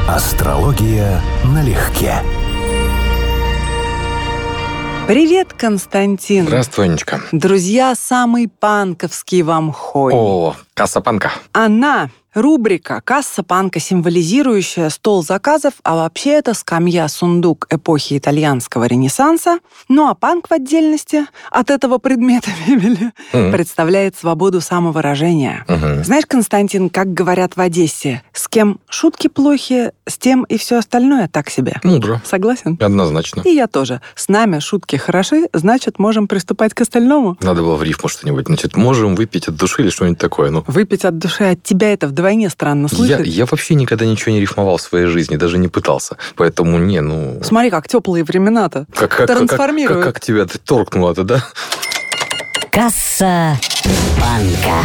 Астрология налегке. Привет, Константин. Здравствуй, Анечка. Друзья, самый панковский вам хой. О, касса панка. Она рубрика «Касса панка», символизирующая стол заказов, а вообще это скамья-сундук эпохи итальянского ренессанса. Ну а панк в отдельности от этого предмета мебели представляет свободу самовыражения. Знаешь, Константин, как говорят в Одессе, с кем шутки плохи, с тем и все остальное так себе. Мудро. Согласен? Однозначно. И я тоже. С нами шутки хороши, значит, можем приступать к остальному. Надо было в рифму что-нибудь. Значит, можем выпить от души или что-нибудь такое. Ну. Выпить от души от тебя это вдвойне странно слышать. Я вообще никогда ничего не рифмовал в своей жизни, даже не пытался. Поэтому Смотри, как теплые времена-то трансформируют. Как тебя торкнуло-то, да? Касса панка.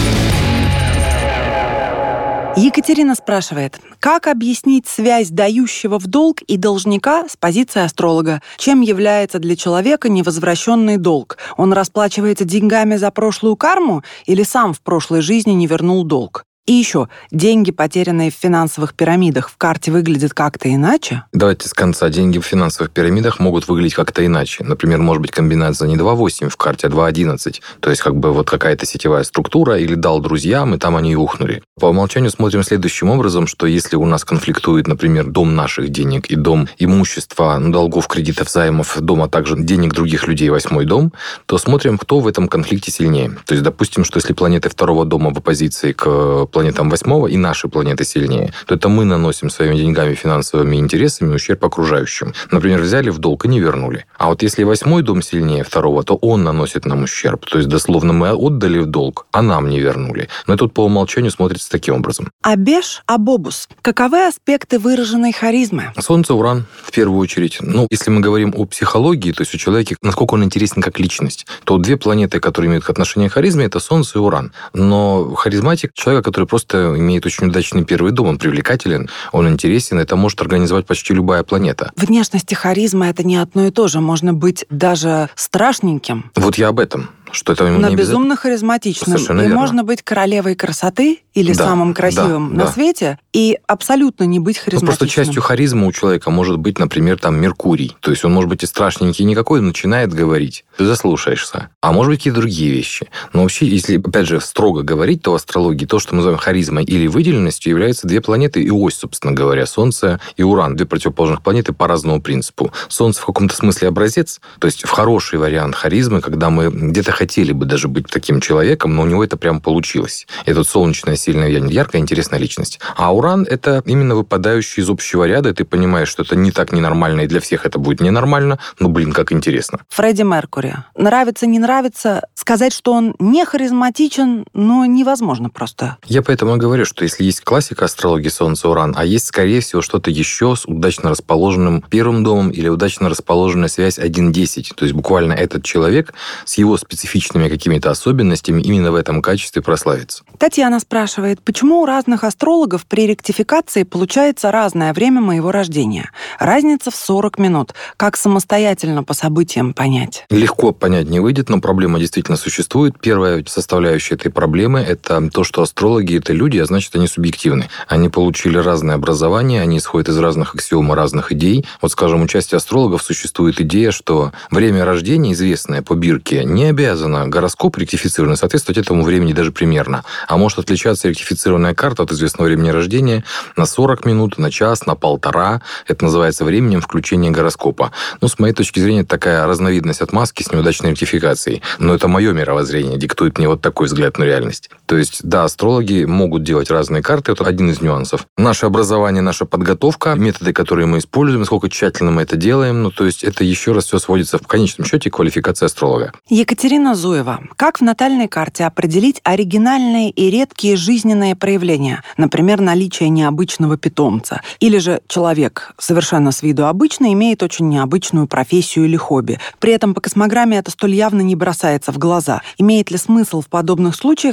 Екатерина спрашивает, как объяснить связь дающего в долг и должника с позиции астролога? Чем является для человека невозвращенный долг? Он расплачивается деньгами за прошлую карму или сам в прошлой жизни не вернул долг? И еще, деньги, потерянные в финансовых пирамидах, в карте выглядят как-то иначе? Давайте с конца. Деньги в финансовых пирамидах могут выглядеть как-то иначе. Например, может быть комбинация не 2,8 в карте, а 2,11. То есть какая-то сетевая структура или дал друзьям, и там они и ухнули. По умолчанию смотрим следующим образом, что если у нас конфликтует, например, дом наших денег и дом имущества, долгов, кредитов, займов, дом, а также денег других людей, 8-й дом, то смотрим, кто в этом конфликте сильнее. То есть, допустим, что если планеты 2-го дома в оппозиции к планетам 8-го и наши планеты сильнее, то это мы наносим своими деньгами, финансовыми интересами ущерб окружающим. Например, взяли в долг и не вернули. А вот если 8-й дом сильнее 2-го, то он наносит нам ущерб. То есть, дословно, мы отдали в долг, а нам не вернули. Но тут по умолчанию смотрится таким образом. Абеш Абобус. Каковы аспекты выраженной харизмы? Солнце, Уран, в первую очередь. Если мы говорим о психологии, то есть у человека, насколько он интересен как личность, то две планеты, которые имеют отношение к харизме, это Солнце и Уран. Но харизматик — человек, который просто имеет очень удачный первый дом, он привлекателен, он интересен, это может организовать почти любая планета. Внешность и харизма — это не одно и то же. Можно быть даже страшненьким. Вот я об этом. Что это но безумно харизматичным. Совершенно и верно. Можно быть королевой красоты или самым красивым на свете и абсолютно не быть харизматичным. Просто частью харизмы у человека может быть, например, Меркурий. То есть он может быть и страшненький никакой, начинает говорить, ты заслушаешься. А может быть, какие-то другие вещи. Но вообще, если, опять же, строго говорить, то в астрологии то, что мы называем харизмой или выделенностью, являются две планеты и ось, собственно говоря, Солнце и Уран. Две противоположных планеты по разному принципу. Солнце в каком-то смысле образец, то есть в хороший вариант харизмы, когда мы где-то хотели бы даже быть таким человеком, но у него это прям получилось. Это солнечная, сильная, яркая, интересная личность. А Уран — это именно выпадающий из общего ряда, и ты понимаешь, что это не так ненормально, и для всех это будет ненормально, но, как интересно. Фредди Меркьюри. Нравится, не нравится, сказать, что он не харизматичен, невозможно просто. Я поэтому и говорю, что если есть классика астрологии Солнце-Уран, а есть, скорее всего, что-то еще с удачно расположенным первым домом или удачно расположенная связь 1-10, то есть буквально этот человек с его специфичными какими-то особенностями именно в этом качестве прославится. Татьяна спрашивает, почему у разных астрологов при ректификации получается разное время моего рождения? Разница в 40 минут. Как самостоятельно по событиям понять? Легко понять не выйдет, но проблема действительно существует. Первая составляющая этой проблемы — это то, что астрологи — это люди, а значит, они субъективны. Они получили разное образование, они исходят из разных аксиом и разных идей. Вот, скажем, у части астрологов существует идея, что время рождения, известное по бирке, не обязано гороскоп ректифицированный соответствовать этому времени даже примерно. А может отличаться ректифицированная карта от известного времени рождения на 40 минут, на час, на полтора. Это называется временем включения гороскопа. С моей точки зрения, это такая разновидность отмазки с неудачной ректификацией. Но это мое мировоззрение, диктует мне вот такой взгляд на реальность. То есть, да, астрологи могут делать разные карты, это один из нюансов. Наше образование, наша подготовка, методы, которые мы используем, сколько тщательно мы это делаем, то есть это еще раз все сводится в конечном счете к квалификации астролога. Екатерина Зуева. Как в натальной карте определить оригинальные и редкие жизненные проявления? Например, наличие необычного питомца. Или же человек, совершенно с виду обычный, имеет очень необычную профессию или хобби. При этом по космограмме это столь явно не бросается в глаза. Имеет ли смысл в подобных случаях смотреть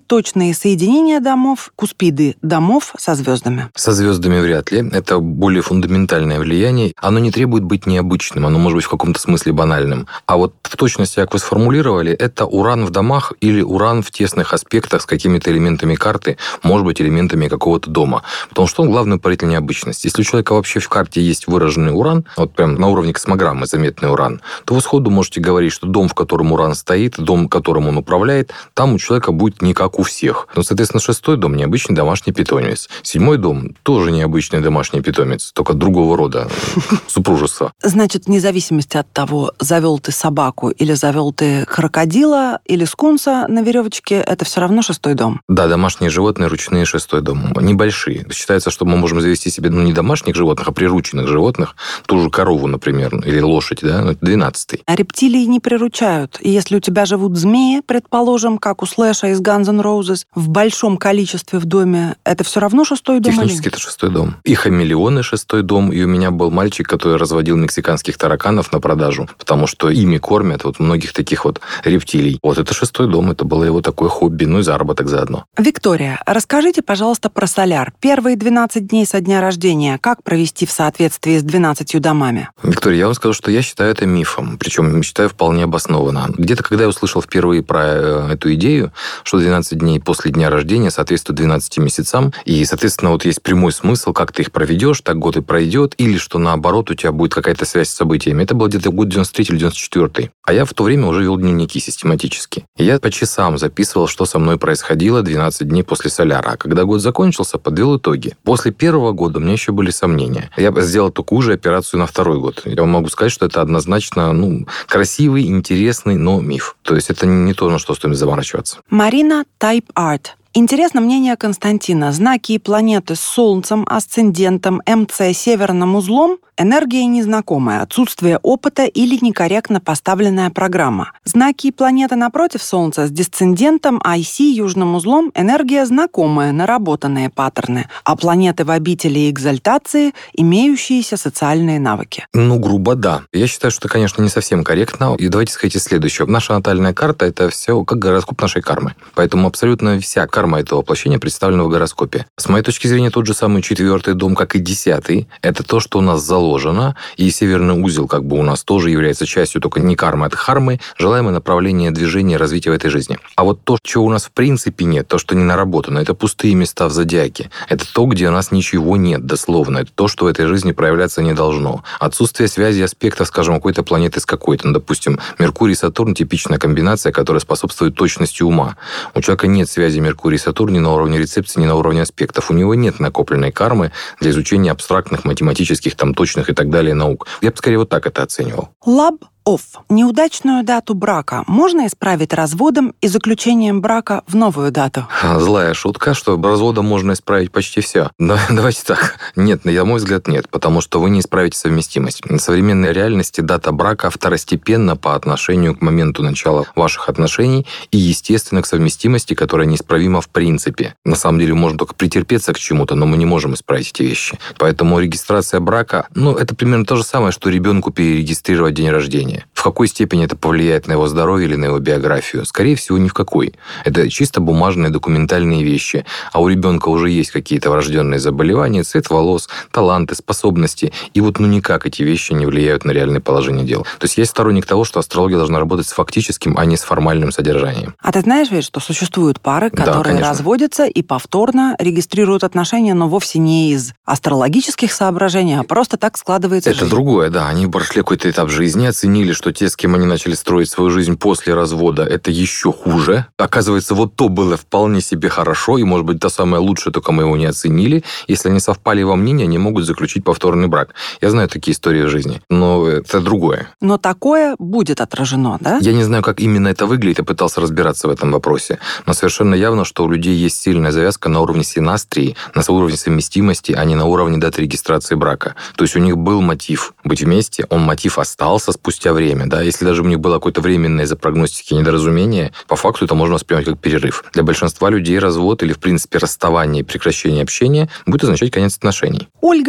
точные соединения домов, куспиды домов со звездами? Со звездами вряд ли. Это более фундаментальное влияние. Оно не требует быть необычным, оно может быть в каком-то смысле банальным. А вот в точности, как вы сформулировали, это уран в домах или уран в тесных аспектах с какими-то элементами карты, может быть, элементами какого-то дома. Потому что он главный паритель необычности. Если у человека вообще в карте есть выраженный уран, вот прям на уровне космограммы заметный уран, то вы сходу можете говорить, что дом, в котором уран стоит, дом, которым он управляет, там у человека будет не как у всех. Ну, соответственно, 6-й дом – необычный домашний питомец. 7-й дом – тоже необычный домашний питомец, только другого рода супружества. Значит, вне зависимости от того, завел ты собаку или завел ты крокодила или скунса на веревочке, это все равно 6-й дом. Да, домашние животные, ручные, 6-й дом. Небольшие. Считается, что мы можем завести себе, не домашних животных, а прирученных животных, ту же корову, например, или лошадь, да, 12-й. А рептилии не приручают. И если у тебя живут змеи, предположим, как у Слэша из Guns N' Roses, в большом количестве в доме, это все равно 6-й дом? Технически это 6-й дом. И хамелеоны 6-й дом. И у меня был мальчик, который разводил мексиканских тараканов на продажу, потому что ими кормят вот многих таких вот рептилий. Вот это 6-й дом, это было его такое хобби, ну и заработок заодно. Виктория, расскажите, пожалуйста, про соляр. Первые 12 дней со дня рождения как провести в соответствии с 12 домами? Виктория, я вам скажу, что я считаю это мифом, причем считаю вполне обоснованно. Где-то, когда я услышал впервые про эту идею, что 12 дней после дня рождения соответствует 12 месяцам, и, соответственно, вот есть прямой смысл, как ты их проведешь, так год и пройдет, или что, наоборот, у тебя будет какая-то связь с событиями. Это был где-то год 93 или 94. А я в то время уже вел дневники систематически. И я по часам записывал, что со мной происходило 12 дней после соляра. А когда год закончился, подвел итоги. После первого года у меня еще были сомнения. Я сделал такую же операцию на второй год. Я вам могу сказать, что это однозначно красивый, интересный, но миф. То есть это не то, на что стоит заморачиваться. Марина Type Art. Интересно мнение Константина. Знаки и планеты с Солнцем, асцендентом, МЦ, северным узлом – энергия незнакомая, отсутствие опыта или некорректно поставленная программа. Знаки и планеты напротив Солнца с дисцендентом, IC, южным узлом – энергия знакомая, наработанные паттерны, а планеты в обители и экзальтации – имеющиеся социальные навыки. Грубо да. Я считаю, что это, конечно, не совсем корректно. И давайте скажите следующее. Наша натальная карта – это все как гороскоп нашей кармы. Поэтому абсолютно вся карма этого воплощения представлена в гороскопе. С моей точки зрения, тот же самый 4-й дом, как и 10-й, это то, что у нас заложено, и северный узел как бы у нас тоже является частью, только не кармы, а хармы, желаемое направление движения и развития в этой жизни. А вот то, чего у нас в принципе нет, то, что не наработано, это пустые места в зодиаке. Это то, где у нас ничего нет, дословно. Это то, что в этой жизни проявляться не должно. Отсутствие связи аспектов, скажем, какой-то планеты с какой-то. Допустим, Меркурий и Сатурн – типичная комбинация, которая способствует точности ума. У человека нет связи Меркурий и Сатурн ни на уровне рецепции, ни на уровне аспектов. У него нет накопленной кармы для изучения абстрактных, математических, точных и так далее наук. Я бы скорее вот так это оценивал. Лаб-офф. Неудачную дату брака можно исправить разводом и заключением брака в новую дату? Злая шутка, что разводом можно исправить почти все. Но давайте так. Нет, на мой взгляд, нет, потому что вы не исправите совместимость. В современной реальности дата брака второстепенна по отношению к моменту начала ваших отношений и, естественно, к совместимости, которая неисправима в принципе. На самом деле, можно только претерпеться к чему-то, но мы не можем исправить эти вещи. Поэтому регистрация брака, это примерно то же самое, что ребенку перерегистрировать день рождения. В какой степени это повлияет на его здоровье или на его биографию? Скорее всего, ни в какой. Это чисто бумажные документальные вещи. А у ребенка уже есть какие-то врожденные заболевания, цвет волос, таланты, способности. И никак эти вещи не влияют на реальное положение дел. То есть я сторонник того, что астрология должна работать с фактическим, а не с формальным содержанием. А ты знаешь ведь, что существуют пары, которые разводятся и повторно регистрируют отношения, но вовсе не из астрологических соображений, а просто так складывается жизнь. Это другое, да. Они прошли какой-то этап жизни, оценили, что те, с кем они начали строить свою жизнь после развода, это еще хуже. Оказывается, вот то было вполне себе хорошо, и, может быть, то самое лучшее, только мы его не оценили. Если они совпали во мнении, они могут заключить повторный брак. Я знаю такие истории в жизни, но это другое. Но такое будет отражено, да? Я не знаю, как именно это выглядит, я пытался разбираться в этом вопросе. Но совершенно явно, что у людей есть сильная завязка на уровне синастрии, на уровне совместимости, а не на уровне даты регистрации брака. То есть у них был мотив быть вместе, мотив остался спустя время. Да? Если даже у них было какое-то временное из-за прогностики недоразумение, по факту это можно воспринимать как перерыв. Для большинства людей развод или, в принципе, расставание и прекращение общения будет означать конец отношений. Ольга.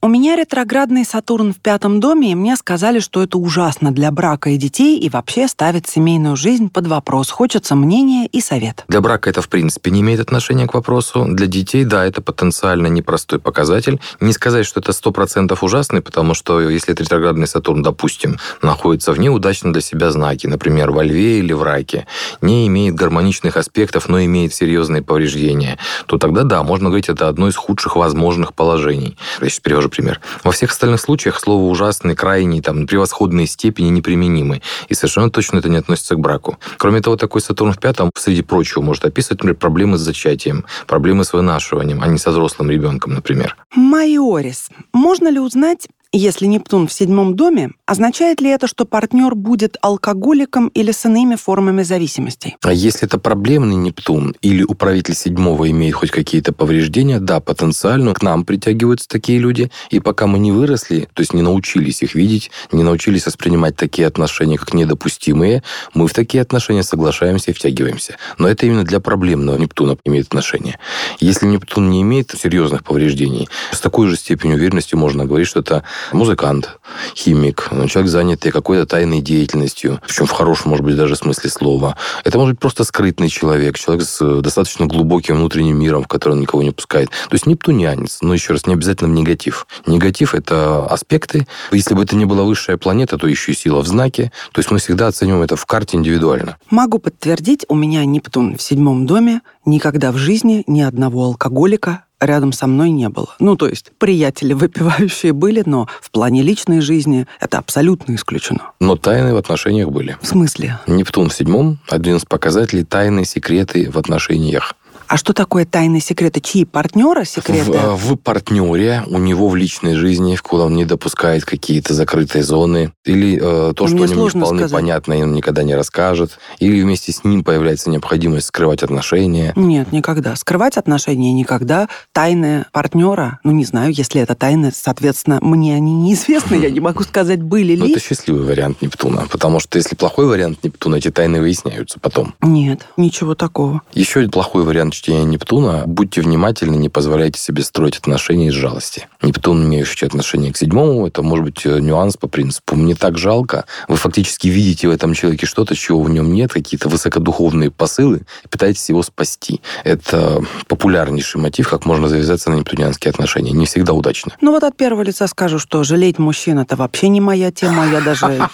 У меня ретроградный Сатурн в 5 доме, и мне сказали, что это ужасно для брака и детей и вообще ставит семейную жизнь под вопрос. Хочется мнения и совет. Для брака это, в принципе, не имеет отношения к вопросу. Для детей, да, это потенциально непростой показатель. Не сказать, что это 100% ужасный, потому что если это ретроградный Сатурн, допустим, находится в неудачном для себя знаке, например, во Льве или в Раке, не имеет гармоничных аспектов, но имеет серьезные повреждения, то тогда, да, можно говорить, это одно из худших возможных положений. Я сейчас привожу пример. Во всех остальных случаях слово «ужасный», «крайний», превосходные степени неприменимы. И совершенно точно это не относится к браку. Кроме того, такой Сатурн в 5, среди прочего, может описывать, например, проблемы с зачатием, проблемы с вынашиванием, а не со взрослым ребенком, например. Майорис. Можно ли узнать, если Нептун в 7 доме, означает ли это, что партнер будет алкоголиком или с иными формами зависимостей? А если это проблемный Нептун или управитель 7 имеет хоть какие-то повреждения, да, потенциально к нам притягиваются такие люди. И пока мы не выросли, то есть не научились их видеть, не научились воспринимать такие отношения как недопустимые, мы в такие отношения соглашаемся и втягиваемся. Но это именно для проблемного Нептуна имеет отношение. Если Нептун не имеет серьезных повреждений, с такой же степенью уверенности можно говорить, что это музыкант, химик, человек, занятый какой-то тайной деятельностью, причем в хорошем, может быть, даже смысле слова. Это может быть просто скрытный человек с достаточно глубоким внутренним миром, в который он никого не пускает. То есть нептунианец, но еще раз, не обязательно в негатив. Негатив – это аспекты. Если бы это не была высшая планета, то еще и сила в знаке. То есть мы всегда оцениваем это в карте индивидуально. Могу подтвердить, у меня Нептун в 7 доме, никогда в жизни ни одного алкоголика рядом со мной не было. То есть приятели выпивающие были, но в плане личной жизни это абсолютно исключено. Но тайны в отношениях были. В смысле? Нептун в 7 – один из показателей тайны, секреты в отношениях. А что такое тайные секреты? Чьи партнера секреты? В партнере, у него в личной жизни, куда он не допускает какие-то закрытые зоны, или то, что ему не вполне понятно, и он никогда не расскажет, или вместе с ним появляется необходимость скрывать отношения. Нет, никогда. Скрывать отношения никогда. Тайны партнера, не знаю, если это тайны, соответственно, мне они неизвестны, я не могу сказать, были ли. Это счастливый вариант Нептуна, потому что если плохой вариант Нептуна, эти тайны выясняются потом. Нет, ничего такого. Еще один плохой вариант чтения Нептуна. Будьте внимательны, не позволяйте себе строить отношения из жалости. Нептун, имеющий отношение к 7, это может быть нюанс по принципу «мне так жалко». Вы фактически видите в этом человеке что-то, чего в нем нет, какие-то высокодуховные посылы, и пытаетесь его спасти. Это популярнейший мотив, как можно завязаться на нептунианские отношения. Не всегда удачно. От первого лица скажу, что жалеть мужчин – это вообще не моя тема. Я даже...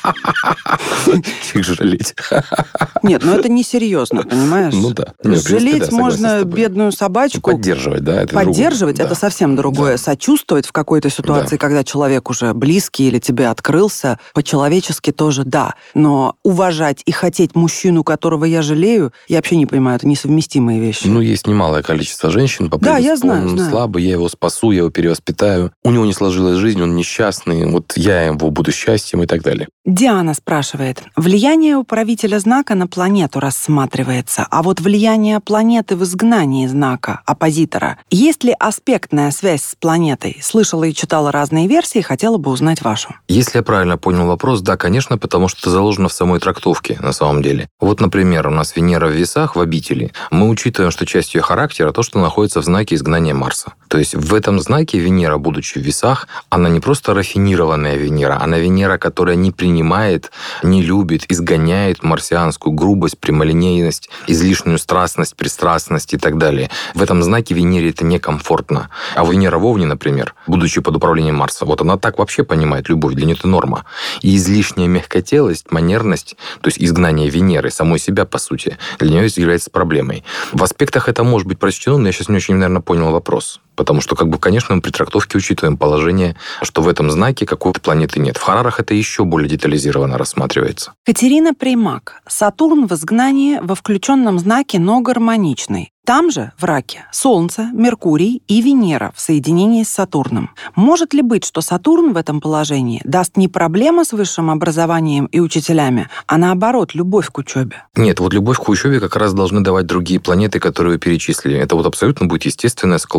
Их жалеть. Нет, это несерьезно, понимаешь? Да. Жалеть можно бедную собачку. Поддерживать, да? Поддерживать – это совсем другое. Да. Сочувствовать в какой-то ситуации, когда человек уже близкий или тебе открылся, по-человечески тоже да. Но уважать и хотеть мужчину, которого я жалею, я вообще не понимаю, это несовместимые вещи. Есть немалое количество женщин, по принципу, да, я знаю, он слабый, я его спасу, я его перевоспитаю. У него не сложилась жизнь, он несчастный, я его буду счастьем и так далее. Диана спрашивает. Влияние управителя знака на планету рассматривается, а влияние планеты в изгнании знака, оппозитора. Есть ли аспектная связь с планетой? Слышала и читала разные версии, хотела бы узнать вашу. Если я правильно понял вопрос, да, конечно, потому что это заложено в самой трактовке, на самом деле. Например, у нас Венера в Весах, в обители. Мы учитываем, что часть ее характера то, что находится в знаке изгнания Марса. То есть в этом знаке Венера, будучи в Весах, она не просто рафинированная Венера, она Венера, которая не принимает, не любит, изгоняет марсианскую грубость, прямолинейность, излишнюю страстность, пристрастность и так далее. В этом знаке Венере это некомфортно. А Венера в Овне, например, будучи под управлением Марса, она так вообще понимает любовь, для нее это норма. И излишняя мягкотелость, манерность, то есть изгнание Венеры, самой себя, по сути, для нее является проблемой. В аспектах это может быть прочтено, но я сейчас не очень, наверное, понял вопрос. Потому что, конечно, мы при трактовке учитываем положение, что в этом знаке какой-то планеты нет. В Харарах это еще более детализированно рассматривается. Катерина Примак. Сатурн в изгнании во включенном знаке, но гармоничный. Там же, в Раке, Солнце, Меркурий и Венера в соединении с Сатурном. Может ли быть, что Сатурн в этом положении даст не проблему с высшим образованием и учителями, а наоборот, любовь к учебе? Нет, любовь к учебе как раз должны давать другие планеты, которые вы перечислили. Это абсолютно будет естественная склонность этого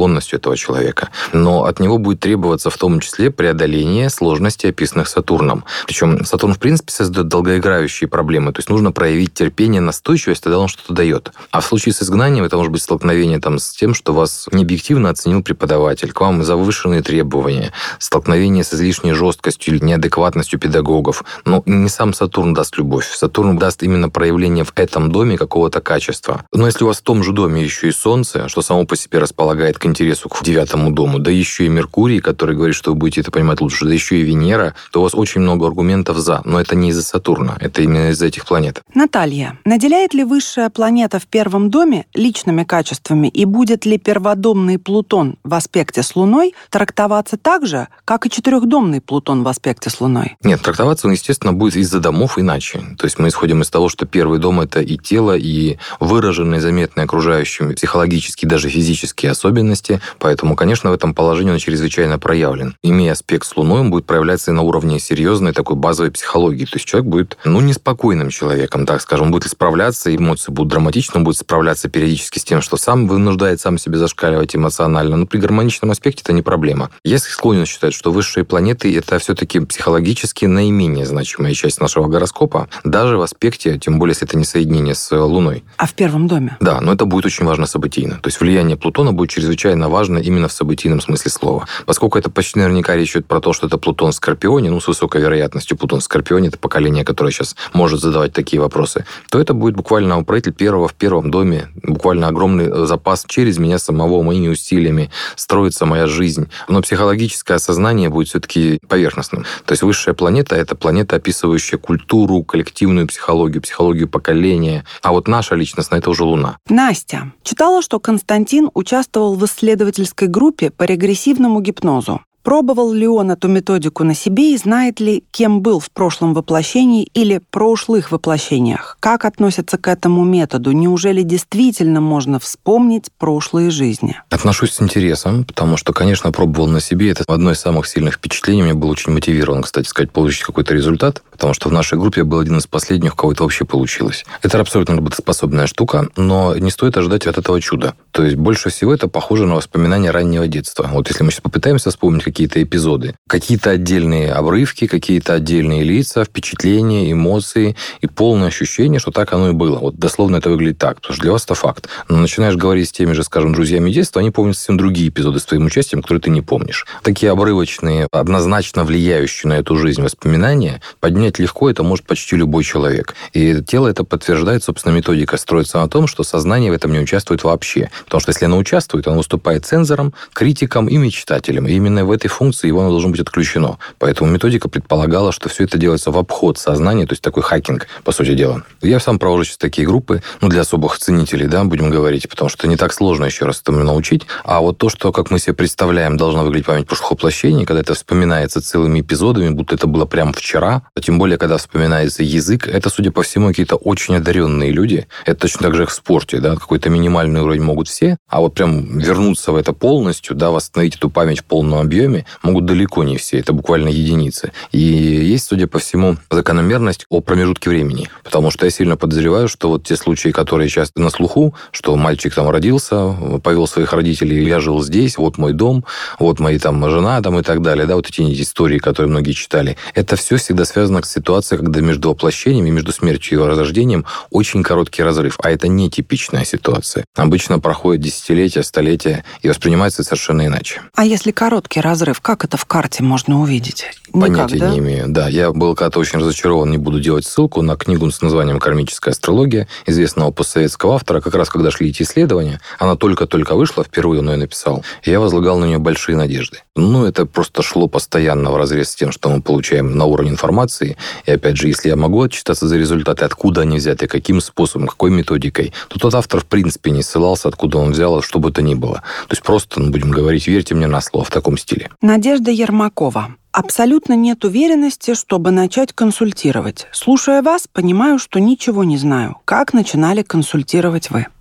этого человека. Но от него будет требоваться в том числе преодоление сложностей, описанных Сатурном. Причем Сатурн, в принципе, создает долгоиграющие проблемы. То есть нужно проявить терпение, настойчивость, тогда он что-то дает. А в случае с изгнанием это может быть столкновение с тем, что вас необъективно оценил преподаватель, к вам завышенные требования, столкновение с излишней жесткостью или неадекватностью педагогов. Но не сам Сатурн даст любовь. Сатурн даст именно проявление в этом доме какого-то качества. Но если у вас в том же доме еще и Солнце, что само по себе располагает к интересу к 9 дому, да еще и Меркурий, который говорит, что вы будете это понимать лучше, да еще и Венера, то у вас очень много аргументов за. Но это не из-за Сатурна, это именно из-за этих планет. Наталья, наделяет ли высшая планета в 1 доме личными качествами и будет ли перводомный Плутон в аспекте с Луной трактоваться так же, как и 4-домный Плутон в аспекте с Луной? Нет, трактоваться он, естественно, будет из-за домов иначе. То есть мы исходим из того, что 1 дом — это и тело, и выраженные, заметные окружающими психологические, даже физические особенности. Поэтому, конечно, в этом положении он чрезвычайно проявлен. Имея аспект с Луной, он будет проявляться и на уровне серьезной такой базовой психологии. То есть человек будет, неспокойным человеком, так скажем. Он будет справляться, эмоции будут драматичны, он будет справляться периодически с тем, что сам вынуждает сам себя зашкаливать эмоционально. Но при гармоничном аспекте это не проблема. Я склонен считать, что высшие планеты — это все-таки психологически наименее значимая часть нашего гороскопа, даже в аспекте, тем более, если это не соединение с Луной. А в 1 доме? Да, но это будет очень важно событийно. То есть влияние Плутона будет чрезвычайно важно именно в событийном смысле слова. Поскольку это почти наверняка речь идет про то, что это Плутон в Скорпионе, с высокой вероятностью Плутон в Скорпионе, это поколение, которое сейчас может задавать такие вопросы, то это будет буквально управитель в 1 доме, буквально огромный запас через меня самого, моими усилиями строится моя жизнь. Но психологическое осознание будет все-таки поверхностным. То есть высшая планета — это планета, описывающая культуру, коллективную психологию поколения. А вот наша личностная — это уже Луна. Настя, читала, что Константин участвовал в исследовательской группе по регрессивному гипнозу. Пробовал ли он эту методику на себе и знает ли, кем был в прошлом воплощении или прошлых воплощениях? Как относятся к этому методу? Неужели действительно можно вспомнить прошлые жизни? Отношусь с интересом, потому что, конечно, пробовал на себе. Это одно из самых сильных впечатлений. Мне был очень мотивирован, кстати сказать, получить какой-то результат, потому что в нашей группе был один из последних, у кого это вообще получилось. Это абсолютно работоспособная штука, но не стоит ожидать от этого чуда. То есть больше всего это похоже на воспоминания раннего детства. Вот если мы сейчас попытаемся вспомнить какие-то эпизоды, какие-то отдельные обрывки, какие-то отдельные лица, впечатления, эмоции и полное ощущение, что так оно и было. Вот дословно это выглядит так, потому что для вас это факт. Но начинаешь говорить с теми же, скажем, друзьями детства, они помнят совсем другие эпизоды с твоим участием, которые ты не помнишь. Такие обрывочные, однозначно влияющие на эту жизнь воспоминания поднять легко это может почти любой человек. И тело это подтверждает, собственно, методика строится на том, что сознание в этом не участвует вообще. Потому что если оно участвует, оно выступает цензором, критиком и мечтателем. И именно в этой функции его должно быть отключено. Поэтому методика предполагала, что все это делается в обход сознания, то есть такой хакинг, по сути дела. Я сам провожу сейчас такие группы, для особых ценителей, будем говорить, потому что не так сложно еще раз этому научить. А вот то, что, как мы себе представляем, должна выглядеть память прошлых воплощений, когда это вспоминается целыми эпизодами, будто это было прямо вчера, а тем более, когда вспоминается язык, это, судя по всему, какие-то очень одаренные люди. Это точно так же, как в спорте, какой-то минимальный уровень могут все, а вот прям вернуться в это полностью, восстановить эту память в полном объеме, могут далеко не все, это буквально единицы. И есть, судя по всему, закономерность о промежутке времени. Потому что я сильно подозреваю, что вот те случаи, которые часто на слуху, что мальчик родился, повел своих родителей, я жил здесь, вот мой дом, вот моя жена и так далее, вот эти истории, которые многие читали, это все всегда связано с ситуацией, когда между воплощениями, между смертью и рождением очень короткий разрыв. А это не типичная ситуация. Обычно проходит десятилетия, столетия и воспринимается совершенно иначе. А если короткий разрыв, как это в карте можно увидеть? Понятия не имею. Да, я был когда-то очень разочарован, не буду делать ссылку на книгу с названием «Кармическая астрология» известного постсоветского автора. Как раз когда шли эти исследования, она только-только вышла, впервые он ее написал, и я возлагал на нее большие надежды. Это просто шло постоянно вразрез с тем, что мы получаем на уровне информации. И опять же, если я могу отчитаться за результаты, откуда они взяты, каким способом, какой методикой, то тот автор в принципе не ссылался, откуда он взял, что бы то ни было. То есть просто, будем говорить, верьте мне на слово в таком стиле. Надежда Ермакова. Абсолютно нет уверенности, чтобы начать консультировать. Слушая вас, понимаю, что ничего не знаю. Как начинали консультировать вы?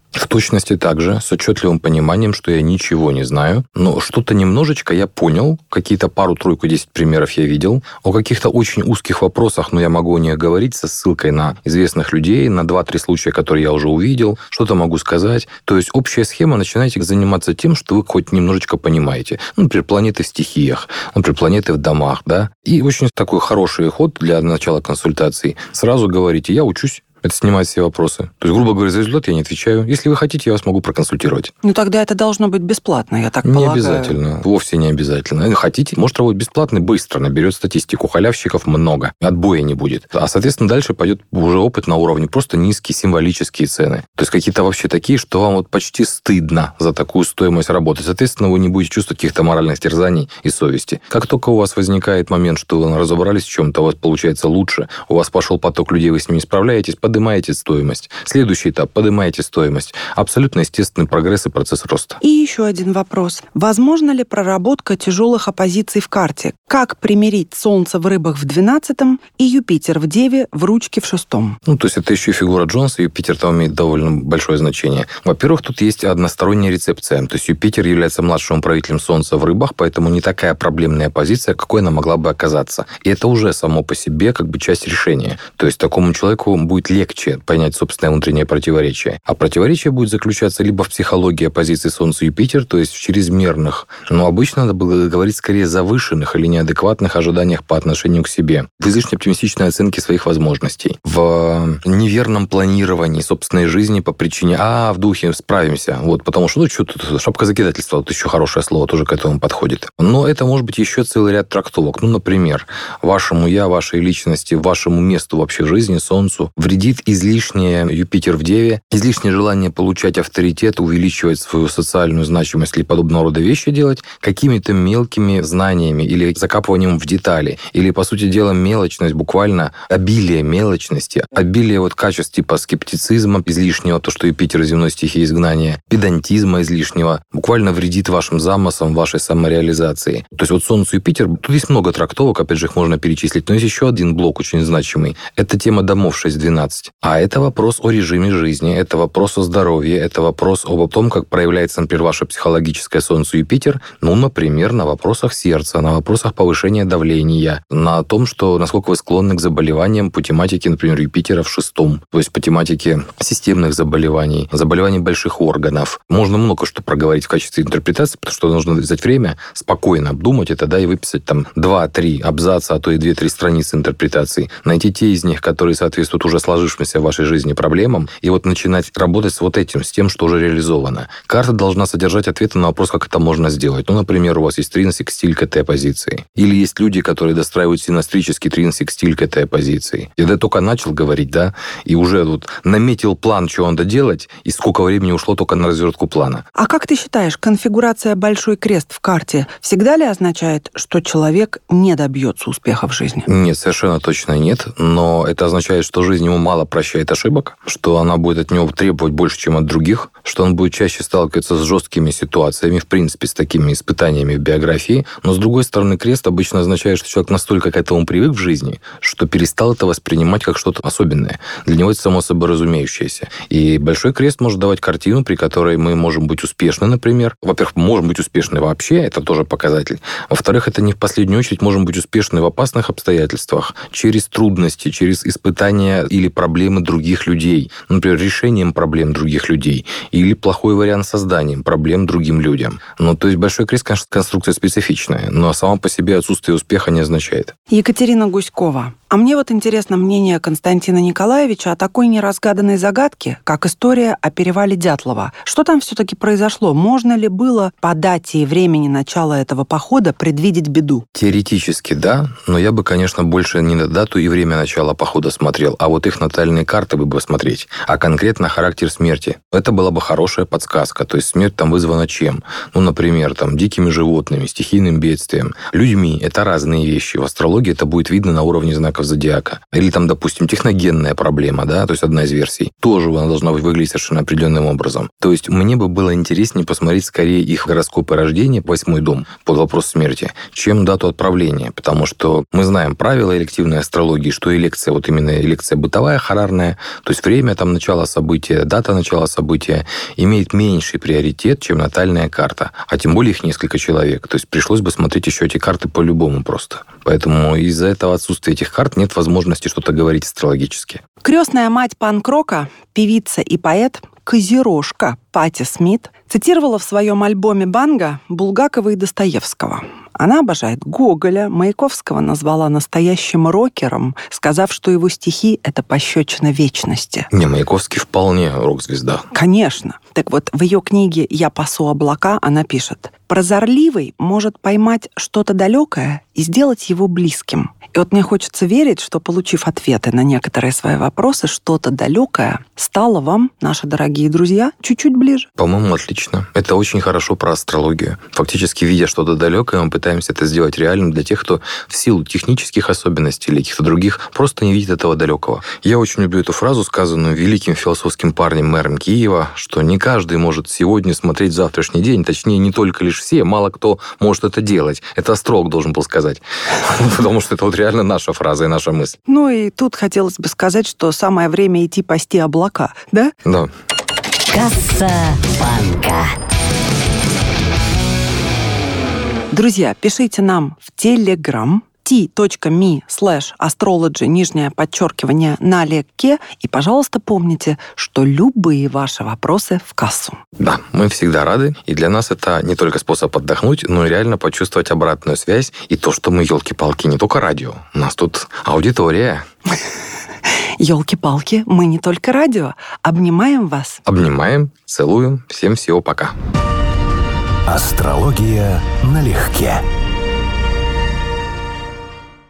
В точности так же, с отчетливым пониманием, что я ничего не знаю, но что-то немножечко я понял, какие-то пару-тройку, 10 примеров я видел. О каких-то очень узких вопросах, но я могу о них говорить со ссылкой на известных людей, на 2-3 случая, которые я уже увидел, что-то могу сказать. То есть общая схема, начинайте заниматься тем, что вы хоть немножечко понимаете. Например, планеты в стихиях, например, планеты в домах, да. И очень такой хороший ход для начала консультации. Сразу говорите, я учусь. Это снимает все вопросы. То есть, грубо говоря, за результат я не отвечаю. Если вы хотите, я вас могу проконсультировать. Ну, тогда это должно быть бесплатно, я так полагаю. Не обязательно. Вовсе не обязательно. Хотите, может работать бесплатно, быстро наберет статистику. Халявщиков много. Отбоя не будет. А, соответственно, дальше пойдет уже опыт на уровне просто низкие символические цены. То есть, какие-то вообще такие, что вам вот почти стыдно за такую стоимость работы. Соответственно, вы не будете чувствовать каких-то моральных терзаний и совести. Как только у вас возникает момент, что вы разобрались в чем-то, у вас получается лучше, у вас пошел поток людей, вы с ними справляетесь, поднимаете стоимость. Следующий этап – поднимаете стоимость. Абсолютно естественный прогресс и процесс роста. И еще один вопрос. Возможно ли проработка тяжелых оппозиций в карте? Как примирить Солнце в Рыбах в 12-м и Юпитер в Деве в Ручке в 6-м? Ну, то есть это еще и фигура Джонса, Юпитер там имеет довольно большое значение. Во-первых, тут есть односторонняя рецепция. То есть Юпитер является младшим правителем Солнца в Рыбах, поэтому не такая проблемная позиция, какой она могла бы оказаться. И это уже само по себе как бы часть решения. То есть такому человеку будет легче понять собственное внутреннее противоречие. А противоречие будет заключаться либо в психологии оппозиции Солнца-Юпитер, то есть в чрезмерных, но обычно надо было говорить скорее завышенных или неадекватных ожиданиях по отношению к себе, в излишне оптимистичной оценке своих возможностей, в неверном планировании собственной жизни по причине в духе справимся. Вот, потому что, что тут, шапка закидательства, вот еще хорошее слово тоже к этому подходит. Но это может быть еще целый ряд трактовок. Ну, например, вашему я, вашей личности, вашему месту вообще в жизни, Солнцу, вредит излишнее Юпитер в Деве, излишнее желание получать авторитет, увеличивать свою социальную значимость или подобного рода вещи делать какими-то мелкими знаниями или закапыванием в детали, или, по сути дела, мелочность, буквально обилие мелочности, обилие вот качеств типа скептицизма излишнего, то, что Юпитер земной стихии изгнания, педантизма излишнего, буквально вредит вашим замыслам, вашей самореализации. То есть вот Солнце, Юпитер, тут есть много трактовок, опять же, их можно перечислить, но есть еще один блок очень значимый. Это тема домов 6-12. А это вопрос о режиме жизни, это вопрос о здоровье, это вопрос о том, как проявляется, например, ваше психологическое Солнце Юпитер, ну, например, на вопросах сердца, на вопросах повышения давления, на том, что насколько вы склонны к заболеваниям по тематике, например, Юпитера в 6-м, то есть по тематике системных заболеваний, заболеваний больших органов. Можно много что проговорить в качестве интерпретации, потому что нужно взять время, спокойно обдумать это, да, и выписать там 2-3 абзаца, а то и 2-3 страницы интерпретации, найти те из них, которые соответствуют уже сложившимся в вашей жизни проблемам, и вот начинать работать с вот этим, с тем, что уже реализовано. Карта должна содержать ответы на вопрос, как это можно сделать. Ну, например, у вас есть тринсекстиль к этой оппозиции. Или есть люди, которые достраивают синастрический тринсекстиль к этой оппозиции. Я только начал говорить, да, и уже вот наметил план, что надо делать, и сколько времени ушло только на развертку плана. А как ты считаешь, конфигурация большой крест в карте всегда ли означает, что человек не добьется успеха в жизни? Нет, совершенно точно нет, но это означает, что жизнь ему мало прощает ошибок, что она будет от него требовать больше, чем от других, что он будет чаще сталкиваться с жесткими ситуациями, в принципе, с такими испытаниями в биографии. Но, с другой стороны, крест обычно означает, что человек настолько к этому привык в жизни, что перестал это воспринимать как что-то особенное. Для него это само собой разумеющееся. И большой крест может давать картину, при которой мы можем быть успешны, например. Во-первых, можем быть успешны вообще, это тоже показатель. Во-вторых, это не в последнюю очередь можем быть успешны в опасных обстоятельствах, через трудности, через испытания или проблемы других людей. Например, решением проблем других людей. Или плохой вариант созданием проблем другим людям. Ну, то есть большой крест, конечно, конструкция специфичная, но сама по себе отсутствие успеха не означает. Екатерина Гуськова. А мне вот интересно мнение Константина Николаевича о такой неразгаданной загадке, как история о перевале Дятлова. Что там все-таки произошло? Можно ли было по дате и времени начала этого похода предвидеть беду? Теоретически, да, но я бы, конечно, больше не на дату и время начала похода смотрел, а вот их натальные карты бы смотреть, а конкретно характер смерти. Это была бы хорошая подсказка. То есть смерть там вызвана чем? Ну, например, там, дикими животными, стихийным бедствием. Людьми — это разные вещи. В астрологии это будет видно на уровне знаков зодиака. Или там, допустим, техногенная проблема, да, то есть одна из версий. Тоже она должна выглядеть совершенно определенным образом. То есть мне бы было интереснее посмотреть скорее их гороскопы рождения, 8-й дом, под вопрос смерти, чем дату отправления. Потому что мы знаем правила элективной астрологии, что элекция, вот именно элекция бытовая харарная, то есть время там начала события, дата начала события имеет меньший приоритет, чем натальная карта. А тем более их несколько человек. То есть пришлось бы смотреть еще эти карты по-любому просто. Поэтому из-за этого отсутствия этих карт нет возможности что-то говорить астрологически. Крестная мать панк-рока, певица и поэт, козерожка Пати Смит цитировала в своем альбоме «Банго» Булгакова и Достоевского. Она обожает Гоголя, Маяковского назвала настоящим рокером, сказав, что его стихи — это пощечина вечности. Не, Маяковский вполне рок-звезда. Конечно. Так вот, в ее книге «Я пасу облака» она пишет: «Прозорливый может поймать что-то далекое и сделать его близким». И вот мне хочется верить, что, получив ответы на некоторые свои вопросы, что-то далекое стало вам, наши дорогие друзья, чуть-чуть ближе. По-моему, отлично. Это очень хорошо про астрологию. Фактически, видя что-то далекое, мы пытаемся это сделать реальным для тех, кто в силу технических особенностей или каких-то других просто не видит этого далекого. Я очень люблю эту фразу, сказанную великим философским парнем, мэром Киева, что не каждый может сегодня смотреть завтрашний день, точнее, не только лишь все, мало кто может это делать. Это астролог должен был сказать. Потому что это вот реально наша фраза и наша мысль. Ну и тут хотелось бы сказать, что самое время идти пасти облака, да? Да. Касса банка. Друзья, пишите нам в Telegram t.me/astrology, _налегке. И, пожалуйста, помните, что любые ваши вопросы в кассу. Да, мы всегда рады. И для нас это не только способ отдохнуть, но и реально почувствовать обратную связь. И то, что мы, елки-палки, не только радио. У нас тут аудитория. Елки-палки, мы не только радио. Обнимаем вас. Обнимаем, целуем. Всем всего пока. Астрология налегке.